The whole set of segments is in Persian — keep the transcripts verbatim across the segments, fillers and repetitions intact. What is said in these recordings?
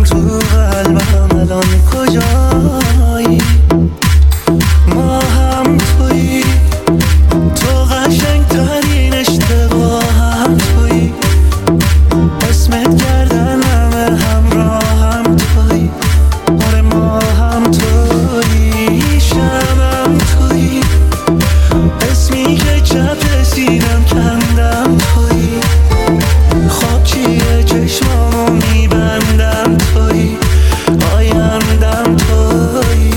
تو قلبم الان کجایی؟ ما هم تویی، تو قشنگترین اشتباهم تویی، اسمت کردن همه همراهم تویی، آره ما هم تویی، شبم تویی، اسمی که چپ سینم کندم تویی، خواب چیه چشمامو میبندم تویی، آیندم تویی.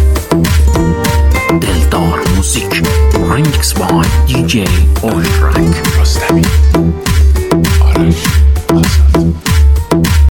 دلدار موزیک Remix by دی جی Oshrak.